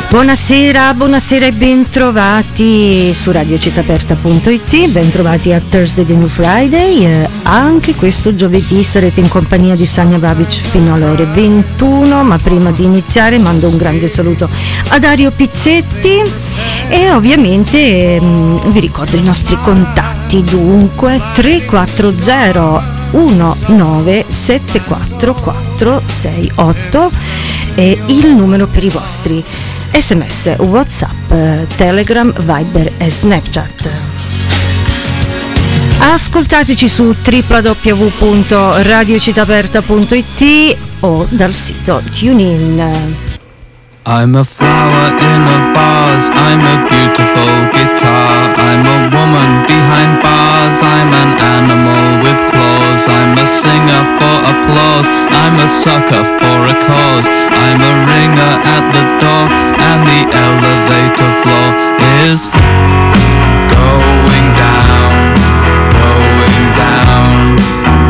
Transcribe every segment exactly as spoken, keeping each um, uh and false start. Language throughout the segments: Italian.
Buonasera, buonasera e bentrovati su radio città aperta punto it, bentrovati a Thursday the New Friday. Eh, anche questo giovedì sarete in compagnia di Sania Babic fino alle ore ventuno, ma prima di iniziare mando un grande saluto a Dario Pizzetti e ovviamente mh, vi ricordo i nostri contatti, dunque tre quattro zero uno nove sette quattro quattro sei otto è il numero per i vostri sms, WhatsApp, Telegram, Viber e Snapchat. Ascoltateci su w w w punto radio città aperta punto it o dal sito TuneIn. I'm a flower in a vase, I'm a beautiful guitar, I'm a woman behind bars, I'm an animal with claws, I'm a singer for applause, I'm a sucker for a cause, I'm a ringer at the door, and the elevator floor is going down, going down.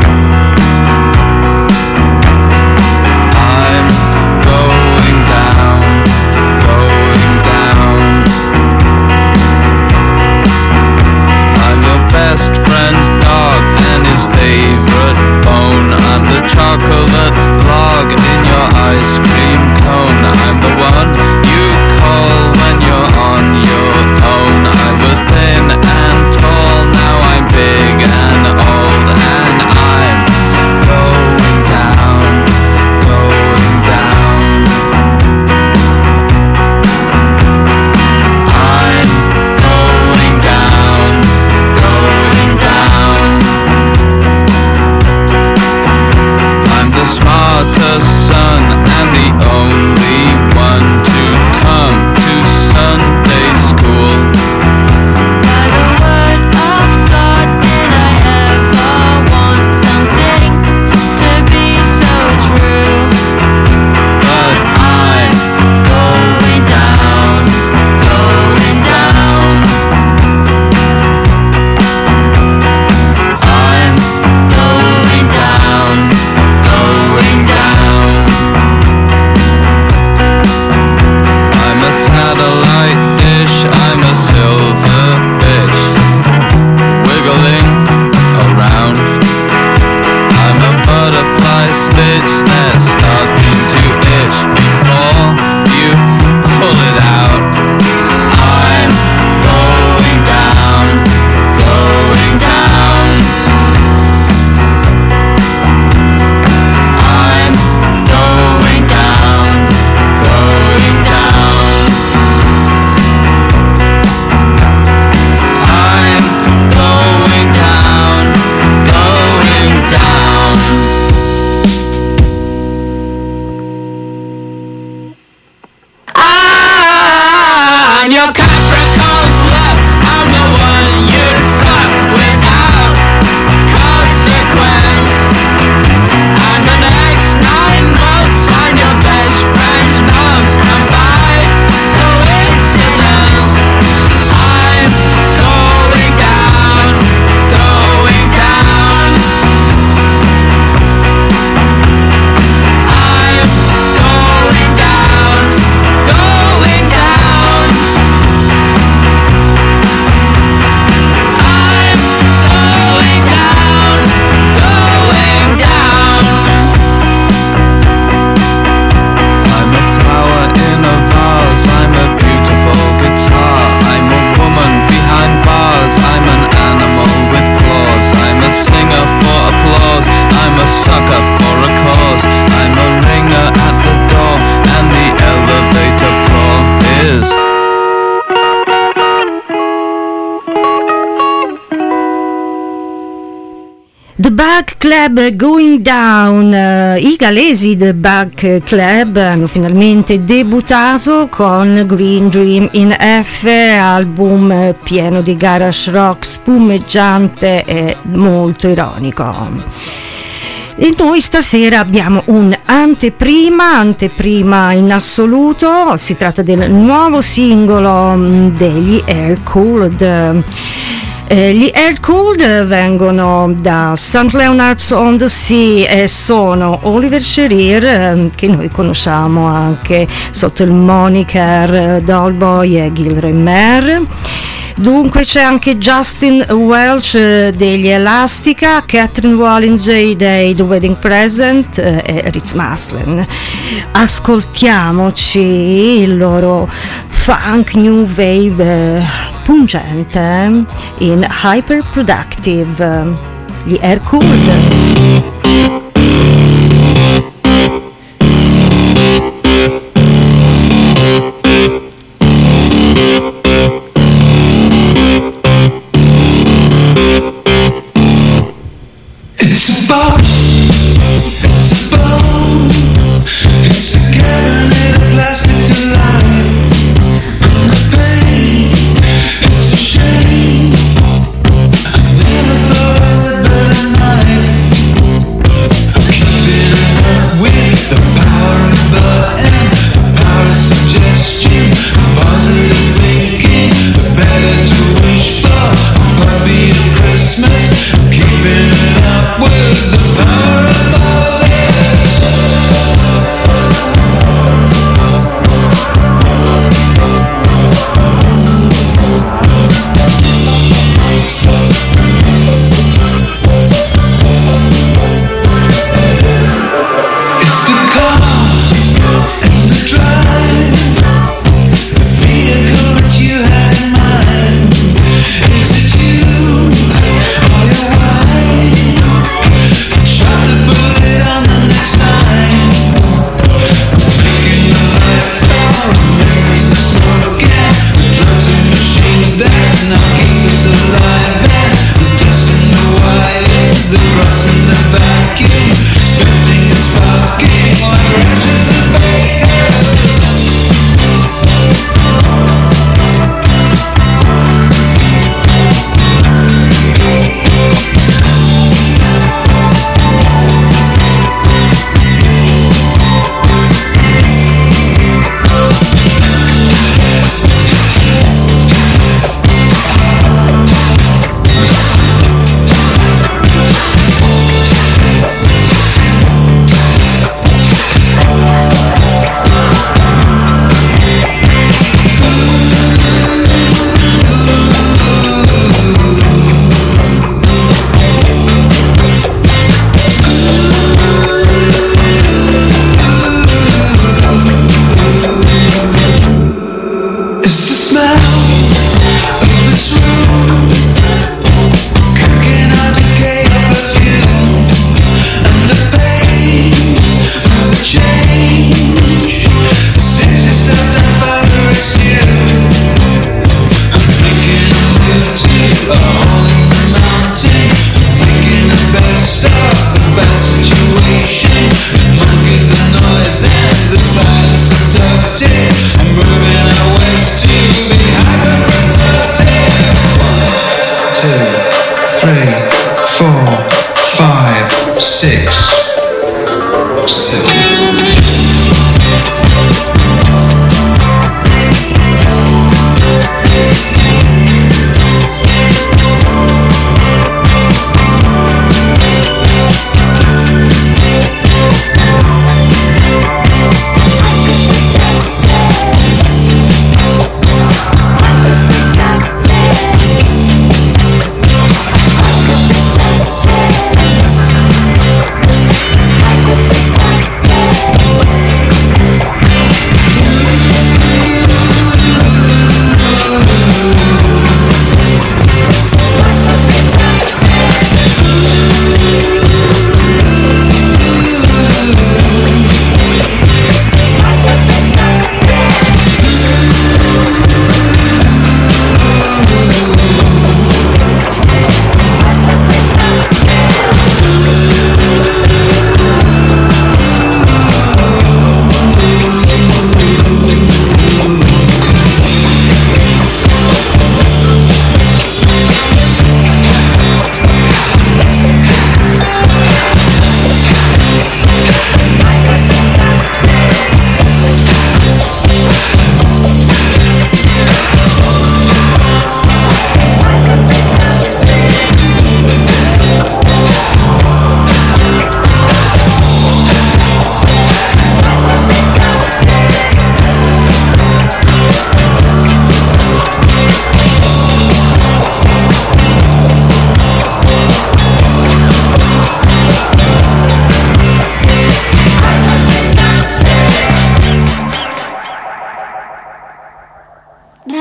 Best friend's dog and his favorite bone. I'm the chocolate log in your ice cream cone. I'm the one you call when you're on your own. I was thin and tall, now I'm big and old, and I'm going down, going down. I'm going down, going down. I'm the smartest son and the only one to come to Sunday school. By the word of God, did I ever want something to be so true? But I'm going down, going down. I'm going down, going down. I'm a satellite dish, I'm a silver fish, wiggling around. I'm a butterfly stitch that's starting to itch before you pull it out. I'm going down, going down. I'm going down, going down. I'm going down, going down. I'm your Capricorn's love. I'm the one you'd fuck without consequence. And the next nine months I'm your best friend's mums. And by coincidence, I'm going down, going down. I'm going down, going down. I'm going down, going down. I'm a flower in a vase, I'm a beautiful guitar, I'm a woman behind bars, I'm an animal with claws, I'm a singer for applause, I'm a sucker for a cause, I'm a ringer at the door, and the elevator floor is The Bug Club Going Down. Eh, I galesi The Bug Club hanno finalmente debuttato con Green Dream in F, album pieno di garage rock spumeggiante e molto ironico. E noi stasera abbiamo un anteprima, anteprima in assoluto, si tratta del nuovo singolo degli Air Cooled. Eh, gli Air Cooled vengono da Saint Leonard's on the Sea e sono Oliver Shearer, eh, che noi conosciamo anche sotto il moniker Dollboy e Gilroy Mer. Dunque c'è anche Justin Welch eh, degli Elastica, Catherine Wallinger dei The Wedding Present eh, e Ritz Maslin. Ascoltiamoci il loro funk new wave eh, pungente in Hyperproductive, gli Air Cooled. Shame. I never thought I would, but I might.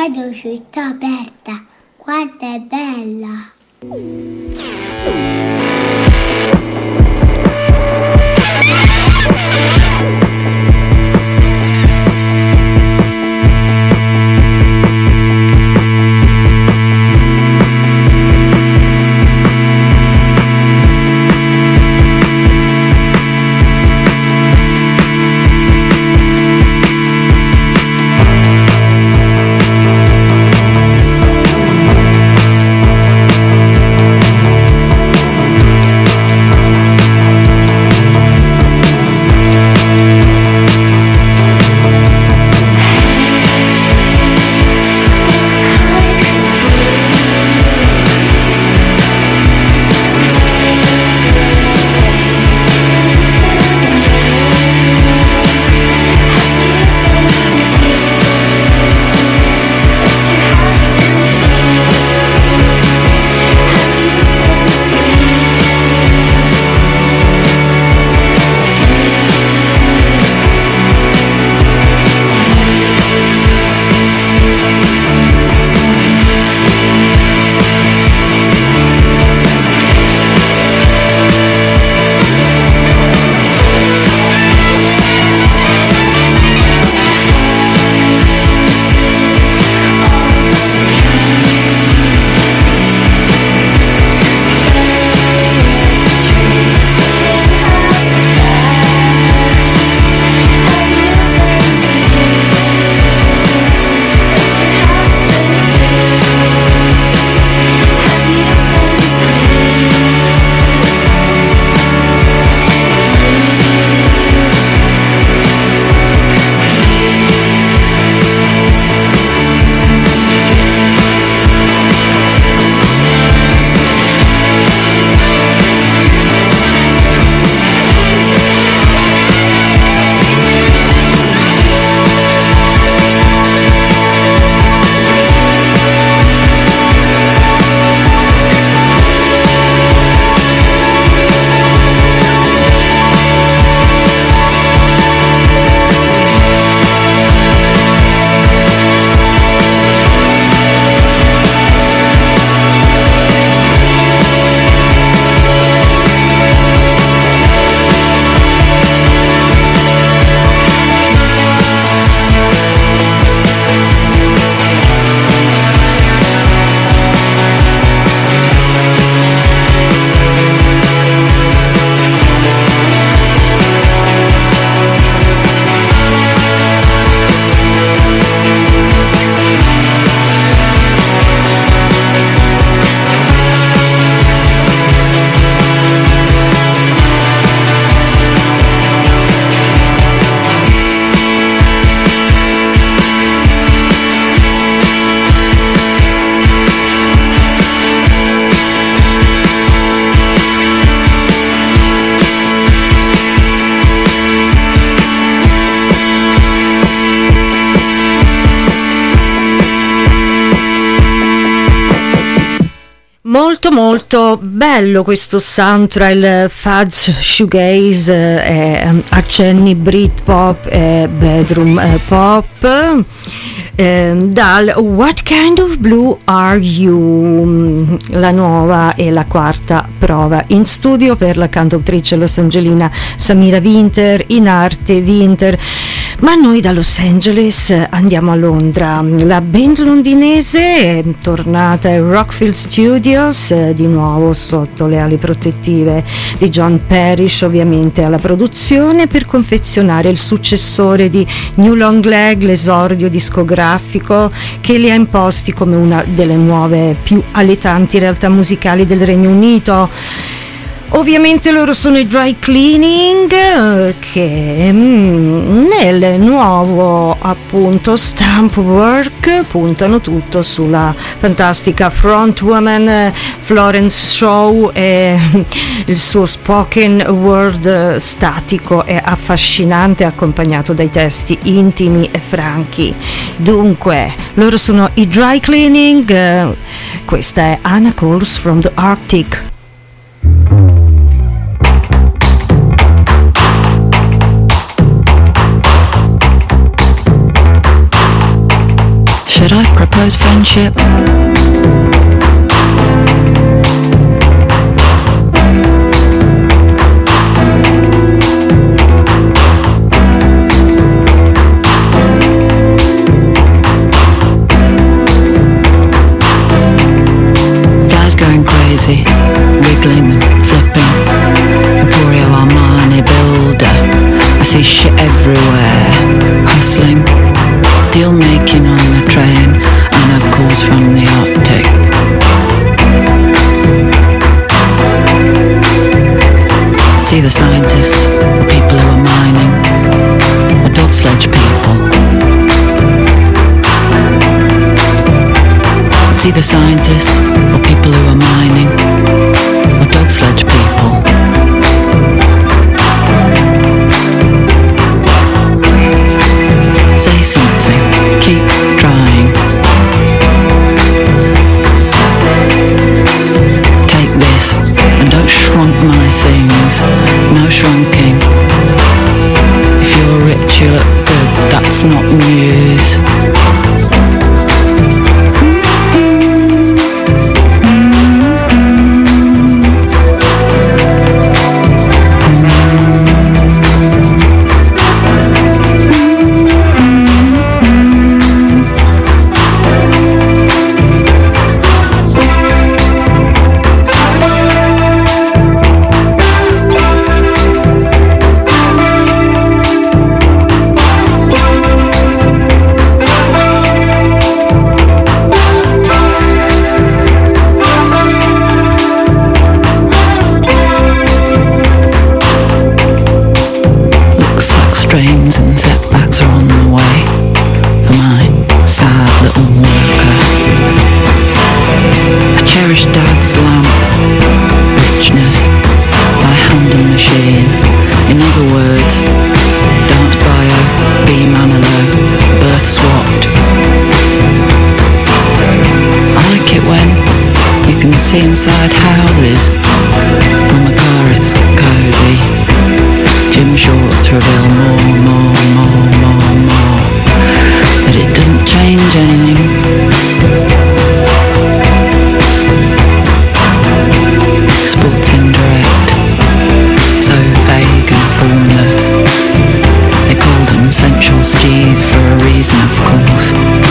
Radio Città Aperta, guarda è bella. Molto molto bello questo soundtrack, il fudge shoegaze, eh, accenni Britpop e bedroom eh, pop, eh, dal What Kind of Blue Are You, la nuova e la quarta prova in studio per la cantautrice losangelina Samira Winter, in arte Winter. Ma noi da Los Angeles andiamo a Londra. La band londinese è tornata ai Rockfield Studios, eh, di nuovo sotto le ali protettive di John Parrish, ovviamente alla produzione, per confezionare il successore di New Long Leg, l'esordio discografico che li ha imposti come una delle nuove più alletanti realtà musicali del Regno Unito. Ovviamente loro sono i Dry Cleaning, eh, che mm, nel nuovo appunto Stamp Work puntano tutto sulla fantastica frontwoman Florence Shaw e il suo spoken word statico e affascinante, accompagnato dai testi intimi e franchi. Dunque, loro sono i Dry Cleaning, eh, questa è Anna Calls from the Arctic. Should I prepare suppose friendship? Flies going crazy, wiggling and flipping. Emporio Armani builder, I see shit everywhere. Hustling, deal making on the train, I know calls from the Arctic. It's either scientists or people who are mining, or dog sledge people. It's either scientists or people who are mining, or dog sledge people. Say something, keep trying. Take this, and don't shrunk my things. No shrunking. If you're rich, you look good, that's not news. Strains and setbacks are on the way for my sad little worker. I cherish Dad's lamp, richness by hand and machine. In other words, dance bio, B Manilow, birth swapped. I like it when you can see inside houses. From a car it's cosy. Jim Shorts reveal more, more, more, more, more. But it doesn't change anything. Sports indirect, so vague and formless. They called him Sensual Steve for a reason, of course.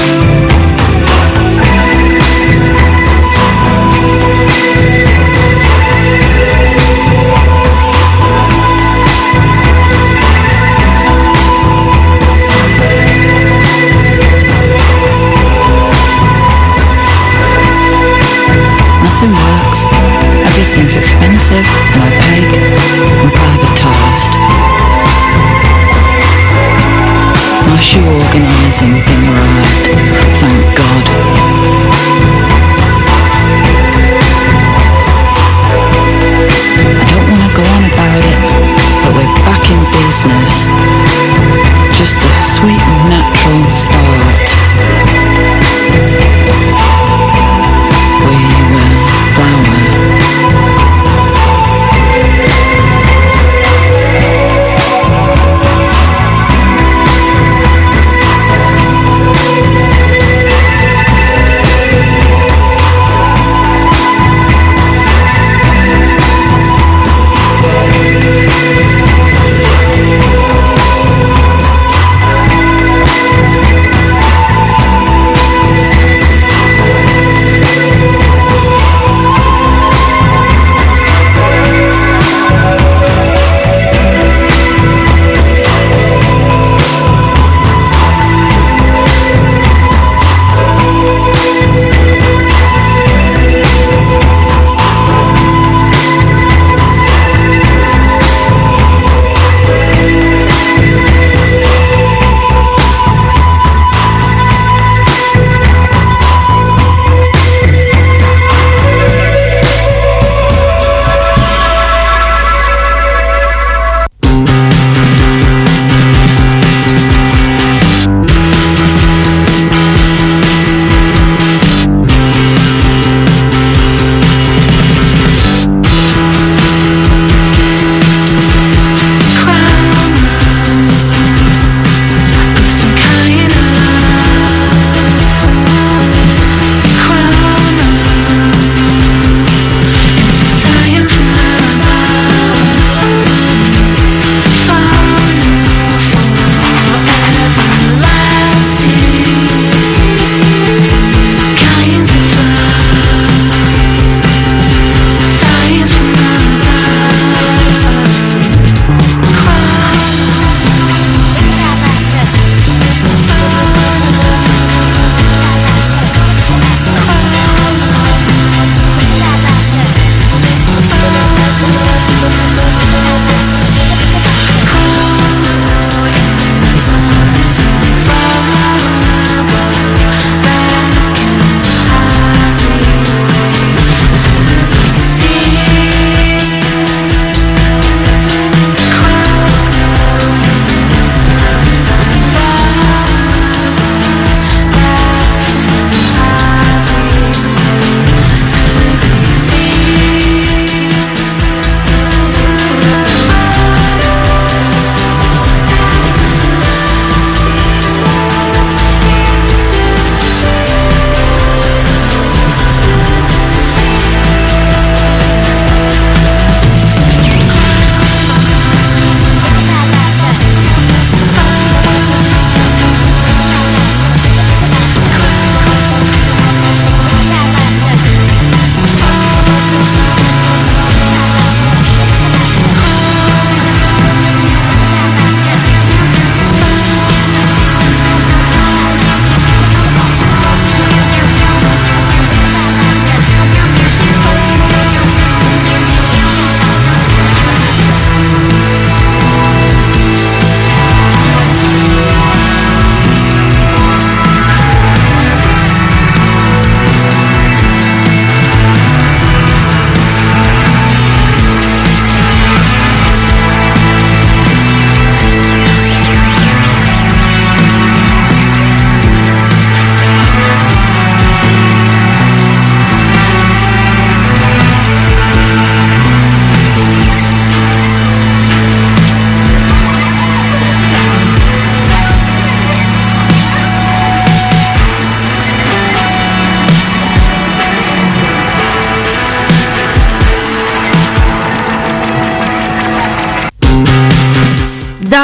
Nothing works, everything's expensive and opaque and privatised. My shoe organising thing arrived, thank God. I don't want to go on about it, but we're back in business. Just a sweet and natural start. We will flower.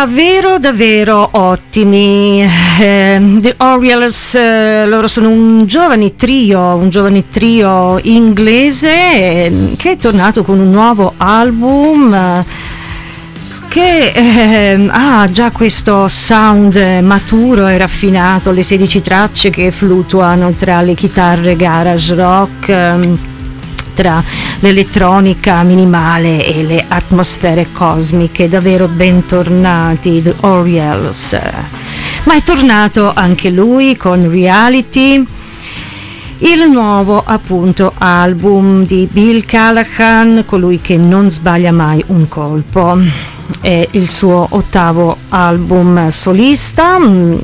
Davvero, davvero ottimi. Eh, The Orioles, eh, loro sono un giovane trio, un giovane trio inglese eh, che è tornato con un nuovo album eh, che eh, ha già questo sound maturo e raffinato, le sedici tracce che fluttuano tra le chitarre garage rock, eh, tra l'elettronica minimale e le atmosfere cosmiche. Davvero bentornati The Orioles. Ma è tornato anche lui con Reality, il nuovo appunto album di Bill Callahan, colui che non sbaglia mai un colpo. È il suo ottavo album solista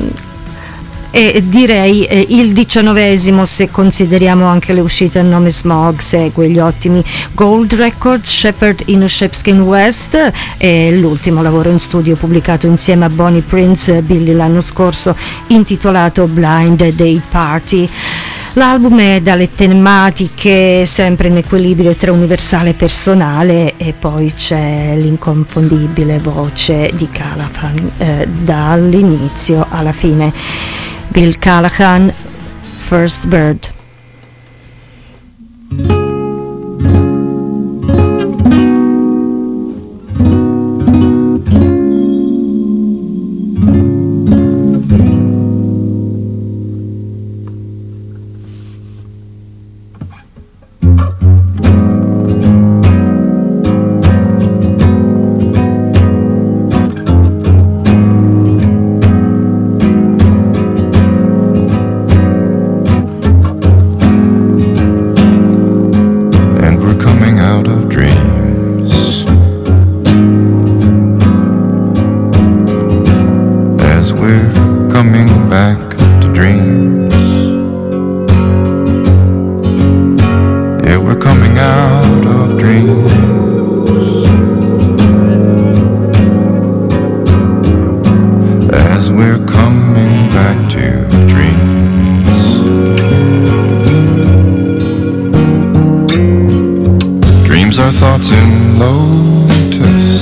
e direi eh, il diciannovesimo se consideriamo anche le uscite a nome Smog. Segue gli ottimi Gold Records, Shepherd in a Sheepskin West e l'ultimo lavoro in studio pubblicato insieme a Bonnie Prince Billy l'anno scorso, intitolato Blind Date Party. L'album è dalle tematiche sempre in equilibrio tra universale e personale, e poi c'è l'inconfondibile voce di Callahan eh, dall'inizio alla fine. Bill Callahan, First Bird. Thoughts in lotus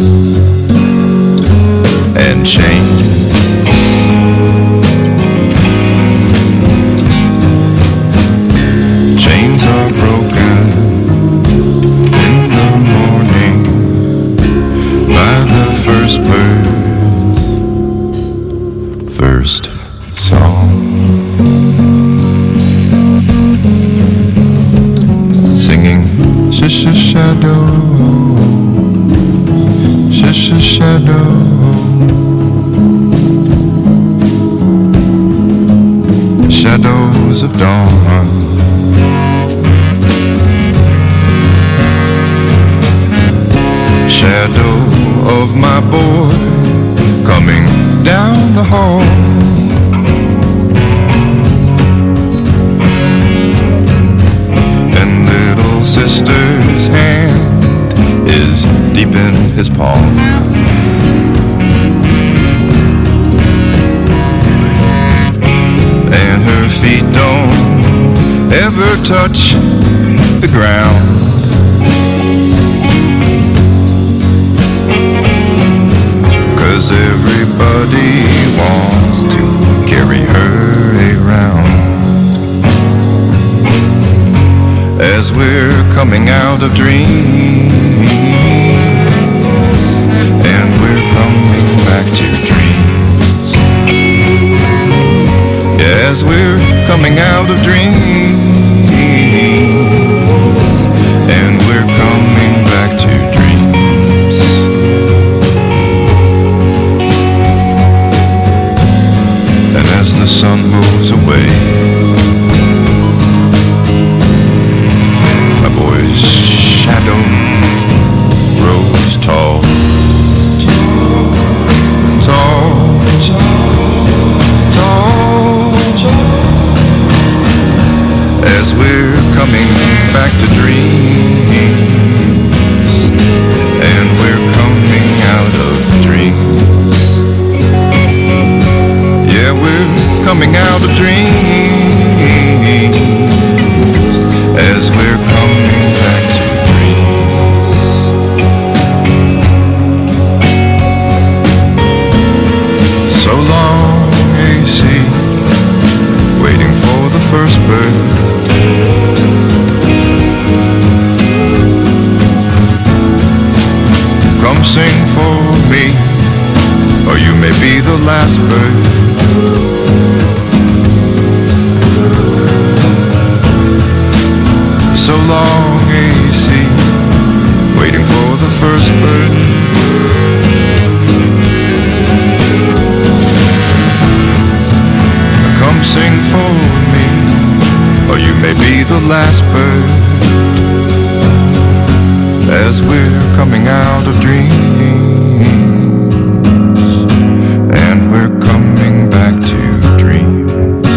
and change. Chains are broken in the morning by the first bird's first song. Singing Shush a shadow, shush a shadow. Shadows of dawn. Shadow of my boy coming down the hall. Sister's hand is deep in his palm. And her feet don't ever touch the ground. Cause everybody wants to carry her around. As we're coming out of dreams, and we're coming back to dreams. As we're coming out of dreams, and we're coming back to dreams. And as the sun moves away, shadow grows tall, tall, tall, as we're coming back to dreams, and we're coming out of dreams. Yeah, we're coming out last bird. So long A C, waiting for the first bird. Come sing for me, or you may be the last bird, as we're coming out of dreams, and we're coming back to dreams.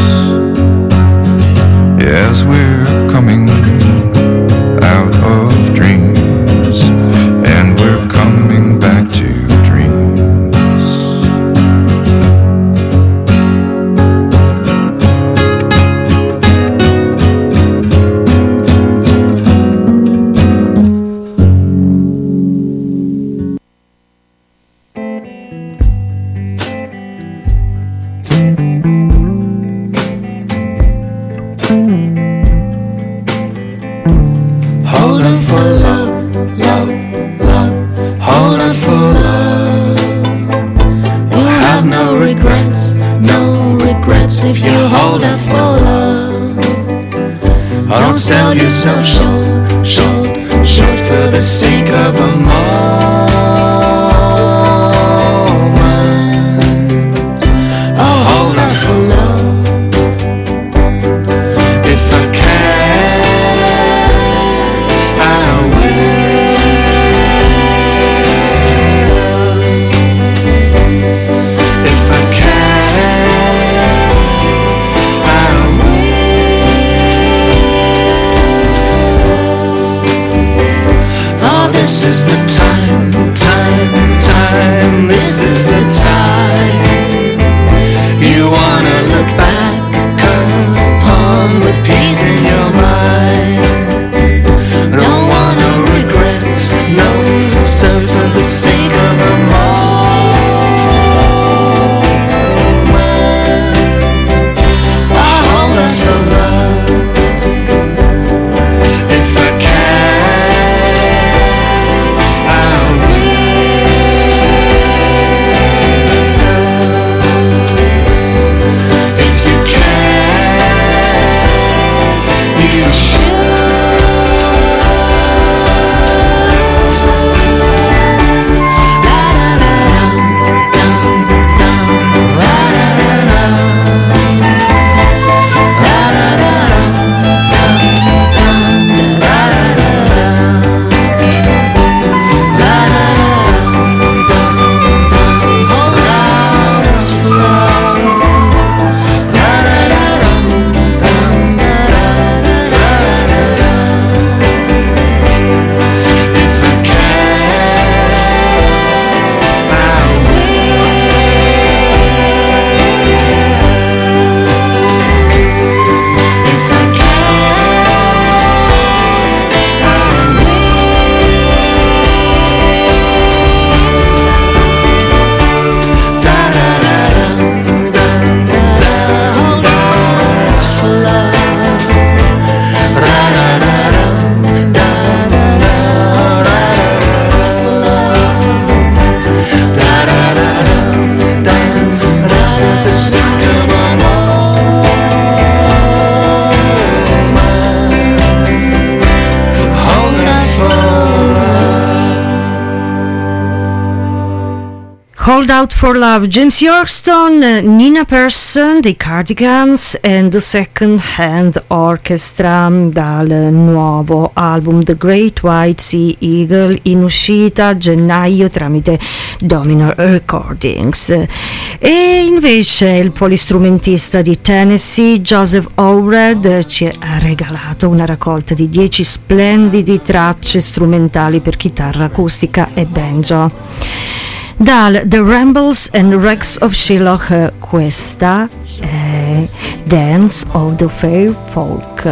Yes, we're coming out of dreams, and we're coming back to dreams. Sell yourself short, short, short for the sake of a moment. Oh, hold on for love. If I can, I will. If I can, I will. This is the time, time, time. This is the time. You wanna look back upon with peace in your mind. Don't want no regrets, no, serve for the sake of a moment. I hold on for love. If I can. Hold Out for Love, James Yorkston, Nina Persson dei Cardigans and the Second Hand Orchestra dal nuovo album The Great White Sea Eagle in uscita a gennaio tramite Domino Recordings. E invece il polistrumentista di Tennessee Joseph Allred ci ha regalato una raccolta di dieci splendidi tracce strumentali per chitarra acustica e banjo. Dal The Rambles and Wrecks of Shylock, questa è Dance of the Fair Folk.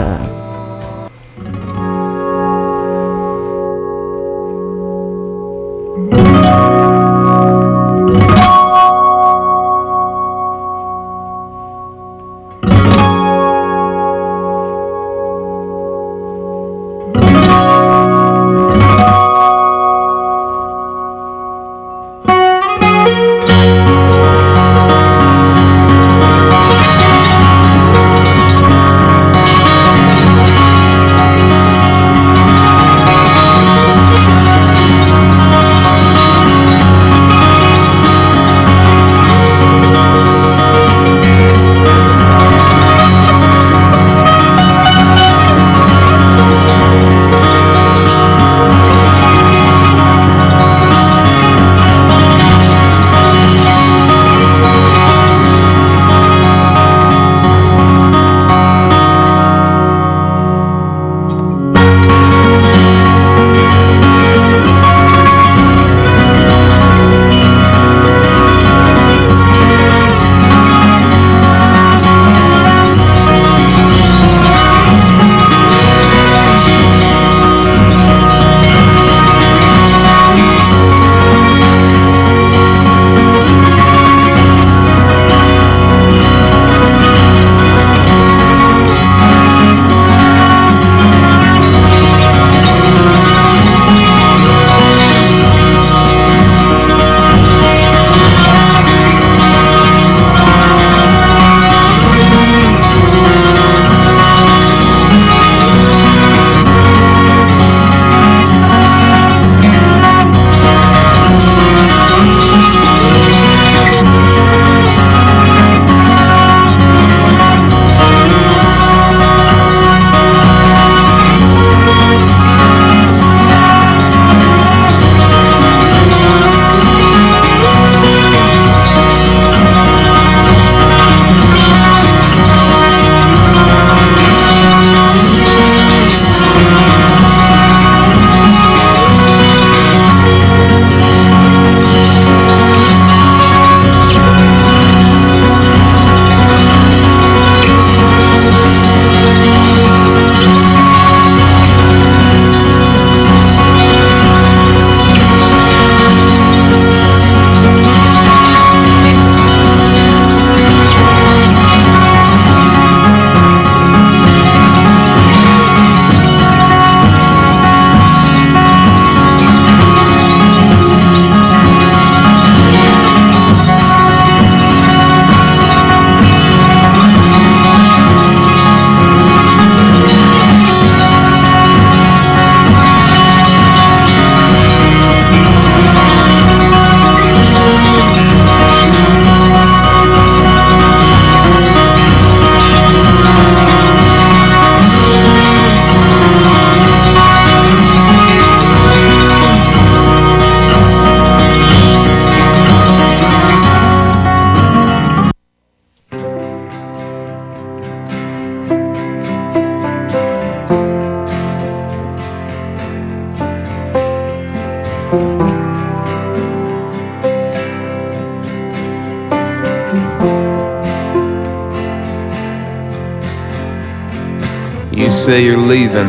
You say you're leaving,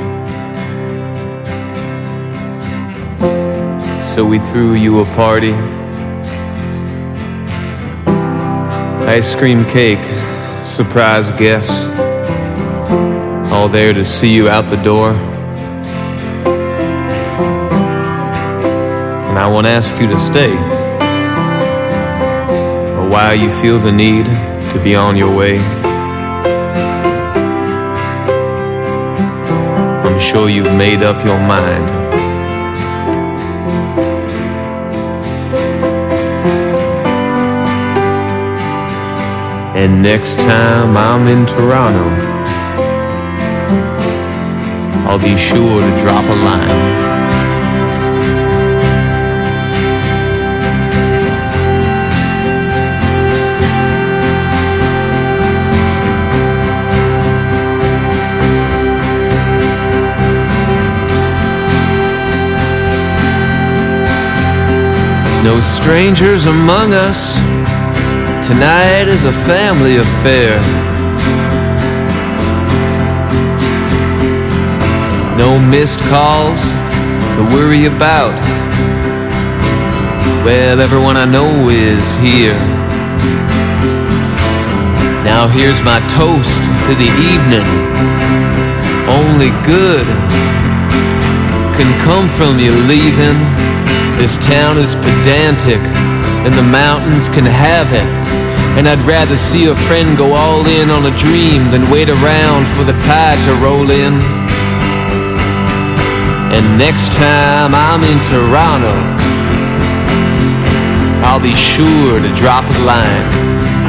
so we threw you a party. Ice cream cake, surprise guests, all there to see you out the door. And I won't ask you to stay, or why you feel the need to be on your way. I'm sure you've made up your mind. And next time I'm in Toronto, I'll be sure to drop a line. No strangers among us, tonight is a family affair. No missed calls to worry about. Well, everyone I know is here. Now here's my toast to the evening. Only good can come from you leaving. This town is pedantic, and the mountains can have it. And I'd rather see a friend go all in on a dream than wait around for the tide to roll in. And next time I'm in Toronto, I'll be sure to drop a line.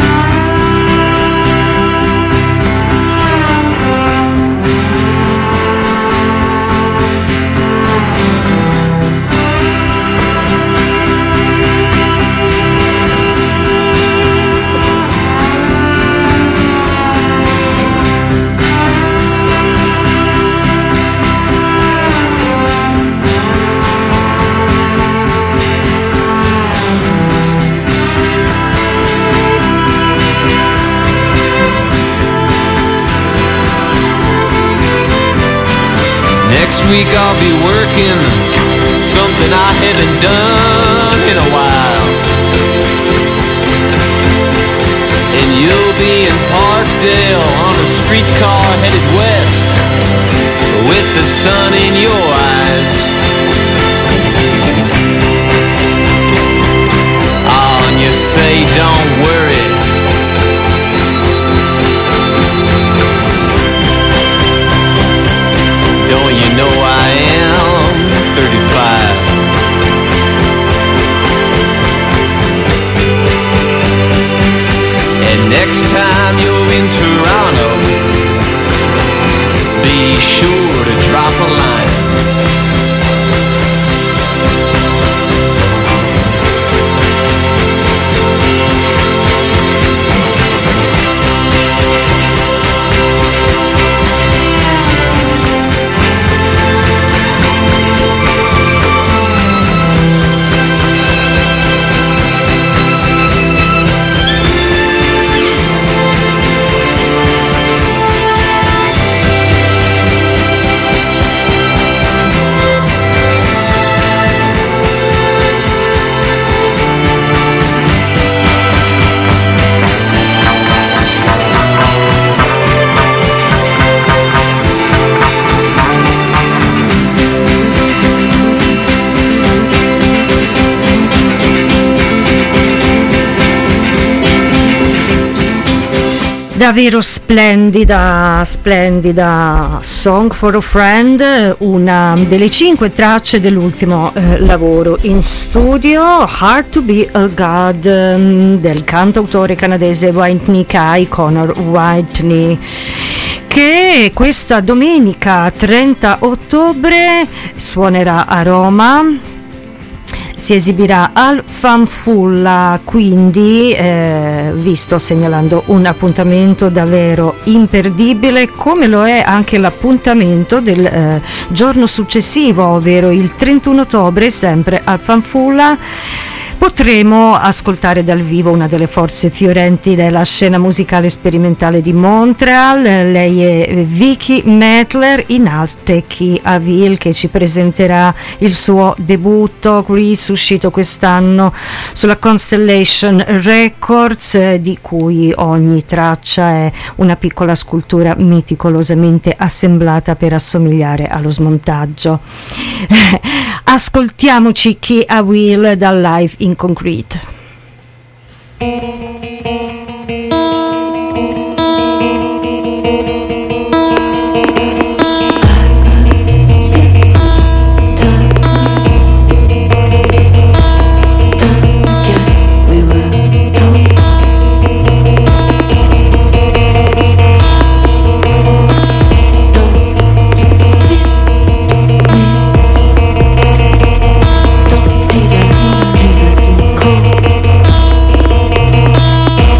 Next week I'll be working something I haven't done in a while. And you'll be in Parkdale on a streetcar headed west with the sun in your eyes. Oh, and you say don't worry, don't you know I am thirty-five? And next time you're in Toronto, be sure to drop a line. Davvero splendida, splendida Song for a Friend, una delle cinque tracce dell'ultimo eh, lavoro in studio, Hard to be a God, um, del cantautore canadese Whitney Kai, Conor Whitney, che questa domenica trenta ottobre suonerà a Roma. Si esibirà al Fanfulla, quindi eh, vi sto segnalando un appuntamento davvero imperdibile, come lo è anche l'appuntamento del eh, giorno successivo, ovvero il trentuno ottobre, sempre al Fanfulla, Potremo ascoltare dal vivo una delle forze fiorenti della scena musicale sperimentale di Montreal. Lei è Vicky Metler, in arte Key Avil, che ci presenterà il suo debutto Grease, uscito quest'anno sulla Constellation Records, di cui ogni traccia è una piccola scultura meticolosamente assemblata per assomigliare allo smontaggio. Ascoltiamoci Key Avil dal Live in Concrete. Cool.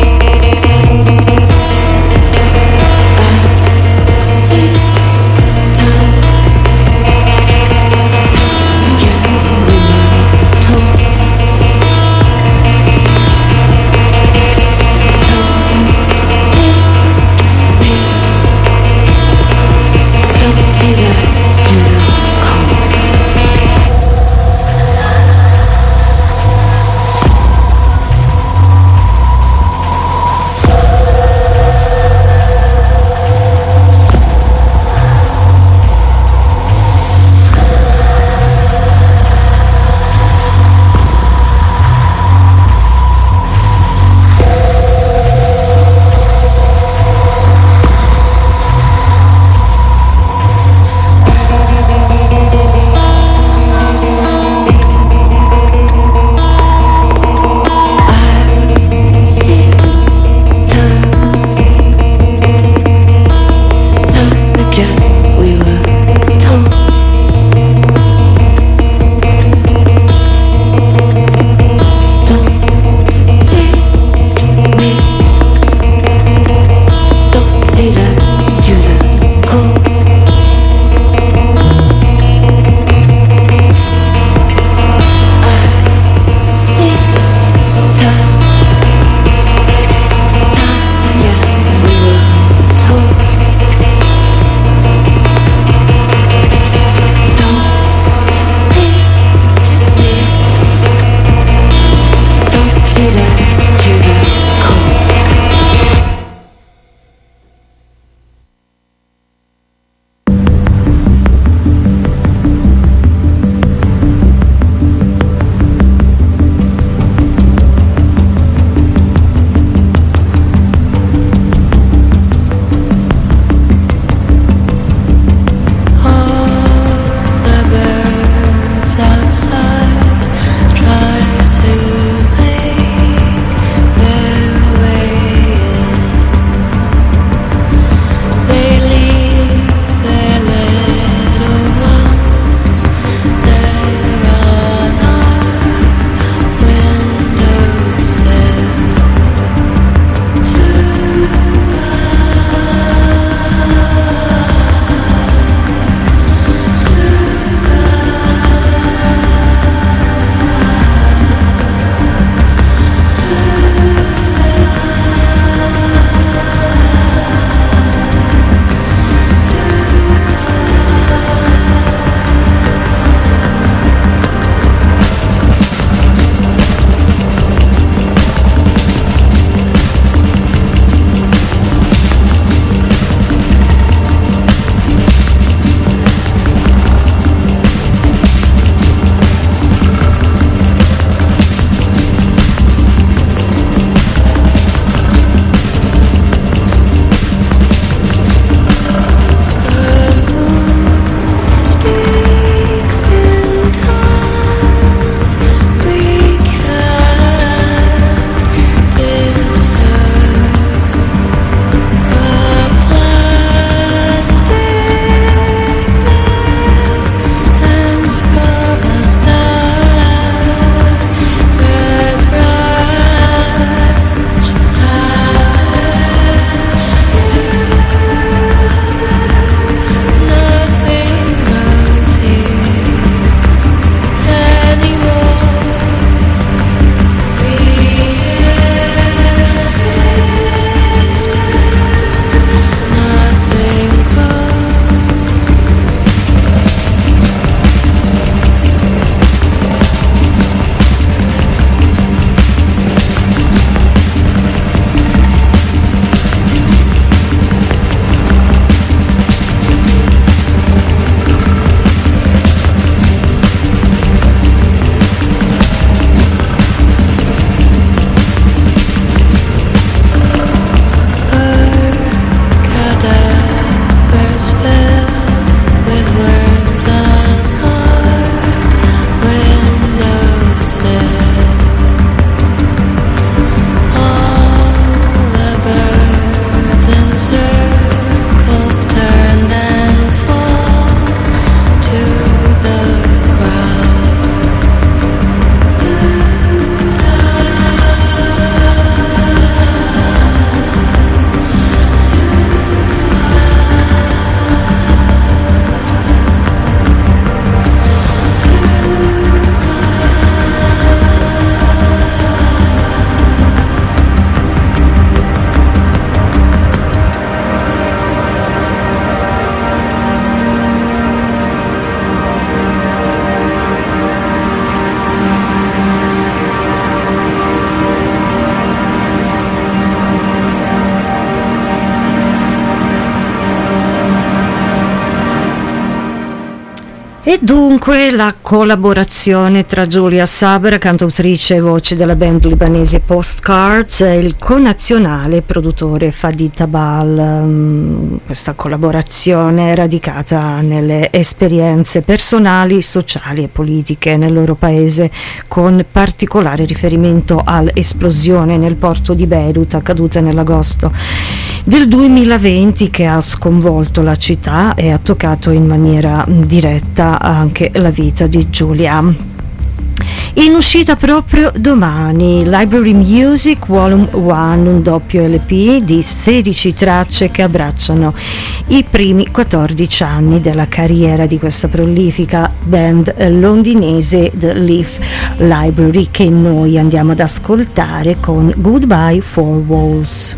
E dunque la collaborazione tra Julia Saber, cantautrice e voce della band libanese Postcards, e il connazionale produttore Fadi Tabal. Questa collaborazione è radicata nelle esperienze personali, sociali e politiche nel loro paese, con particolare riferimento all'esplosione nel porto di Beirut accaduta nell'agosto del duemilaventi, che ha sconvolto la città e ha toccato in maniera diretta anche la vita di Giulia. In uscita proprio domani Library Music Volume uno, un doppio L P di sedici tracce che abbracciano i primi quattordici anni della carriera di questa prolifica band londinese The Leaf Library, che noi andiamo ad ascoltare con Goodbye Four Walls.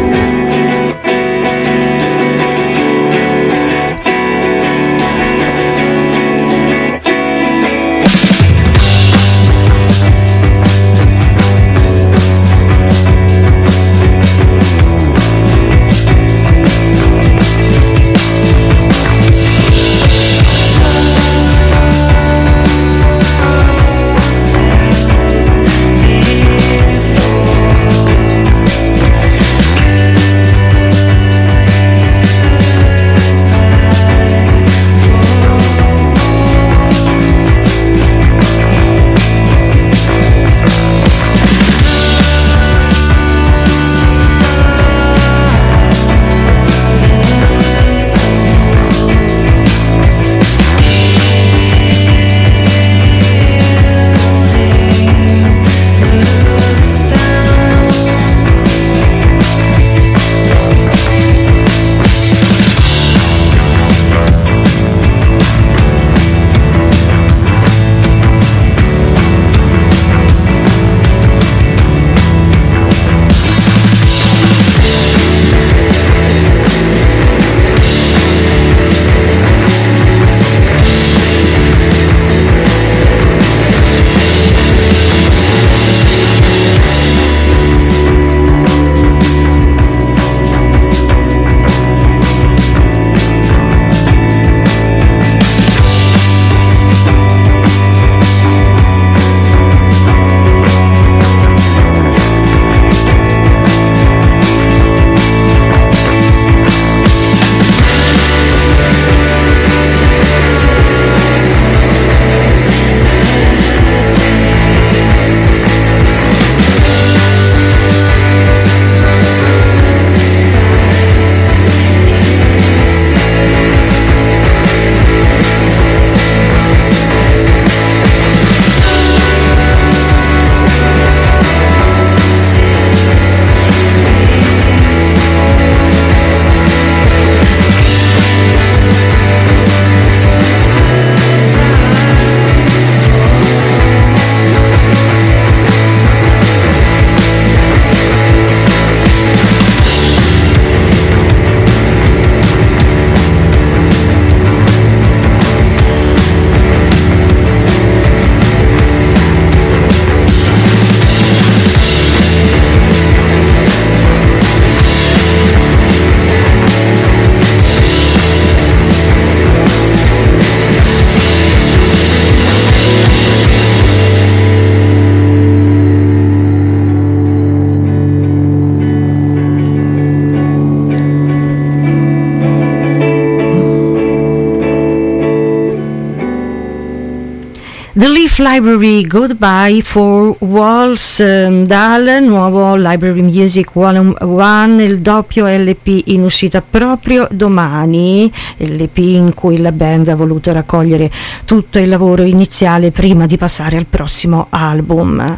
The Leaf Library Goodbye Four Walls, um, dal nuovo Library Music Volume uno, il doppio L P in uscita proprio domani, L P in cui la band ha voluto raccogliere tutto il lavoro iniziale prima di passare al prossimo album.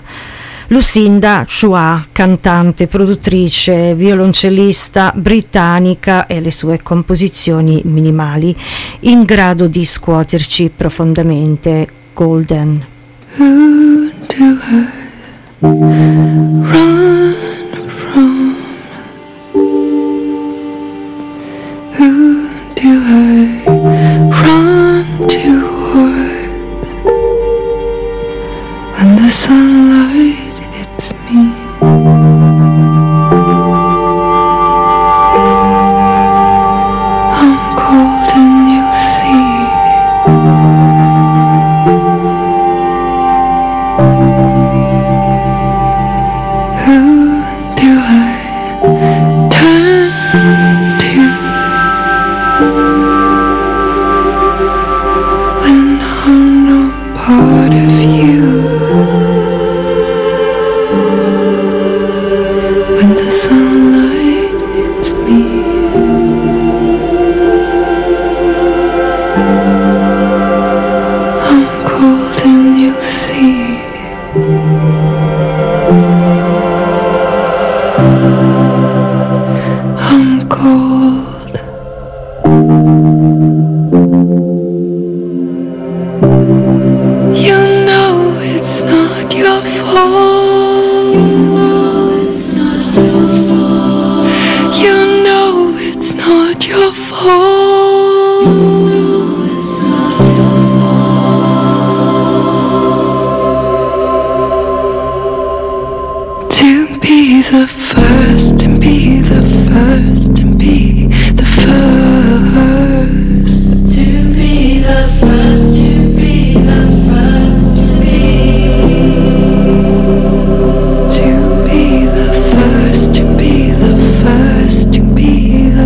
Lucinda Chua, cantante, produttrice, violoncellista britannica, e le sue composizioni minimali in grado di scuoterci profondamente. Golden. Who do I run from? Who do I run towards? When the sunlight hits me, I'm cold and you'll see. sunlight hits me, I'm cold and you'll see. I'm cold. You know it's not your fault. You know it's not your fault. To be the first and be the first and be the first. To be the first, to be the first to be. To be the first, to be the first, to be the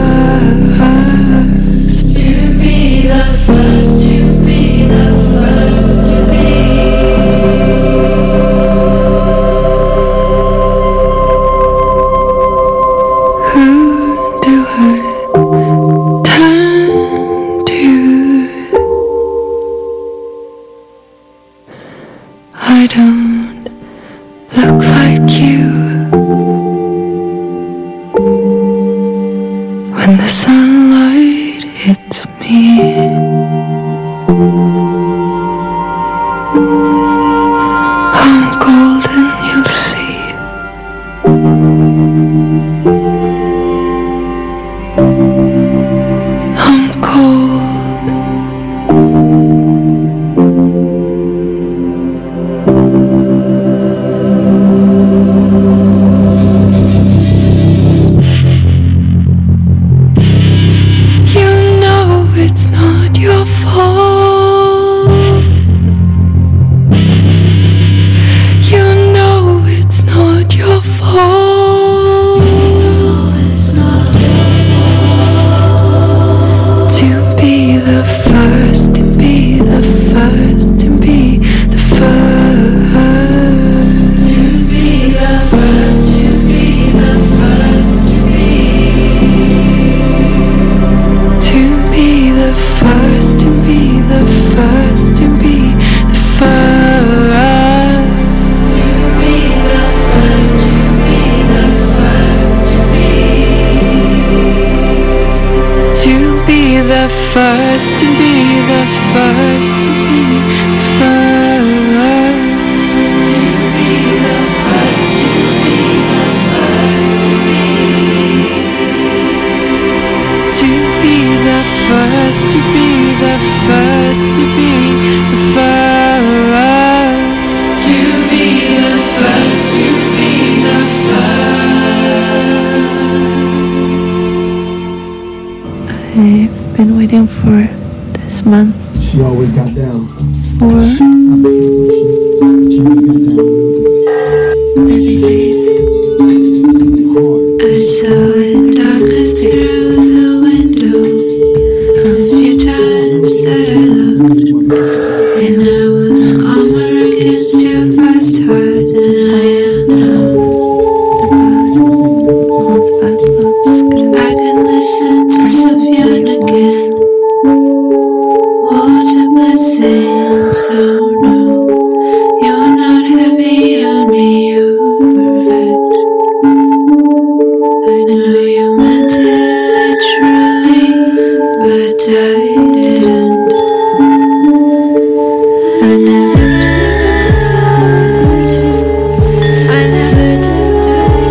first. To be the first, to be the first to be. Who do I turn to? I don't look like you. When the sunlight hits me, I'm golden, you'll see. I'm cold. You know it's not your fault. You know it's not your fault. To be the first and be the first and be the first. To be the first, to be the first to be. To be the first and be the first and be the first. To be the first, to be the first to be. To be the first, to be the first, to be the first. To be the first, to be the first to be. To be the first, to be the first, to be the first. To be the first, to be the first. I've been waiting for this month. She always got down. For She always got down real good. thirty days. Hard. I saw it darker through the window. A few times that I looked, and I was calmer against your fast heart than I am now. I can listen to Sufjan again. What a blessing, so no, you're not heavy on me, you're perfect. I know you meant it literally, but I didn't. I never did. I never did.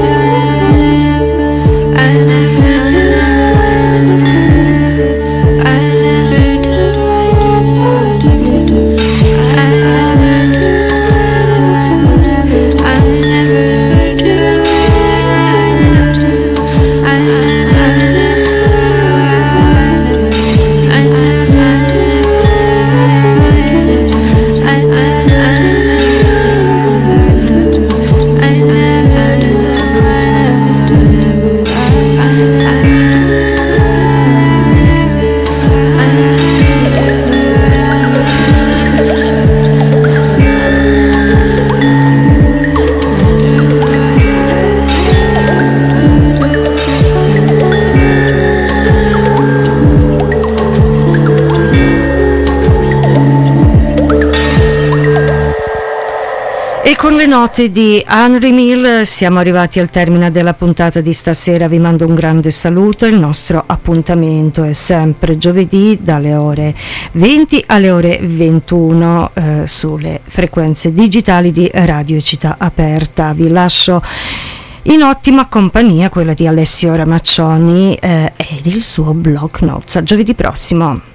I never did. I never did. I le note di Henry Mill siamo arrivati al termine della puntata di stasera. Vi mando un grande saluto. Il nostro appuntamento è sempre giovedì dalle ore venti alle ore ventuno eh, sulle frequenze digitali di Radio Città Aperta. Vi lascio in ottima compagnia, quella di Alessio Ramaccioni eh, ed il suo blog notes. A giovedì prossimo.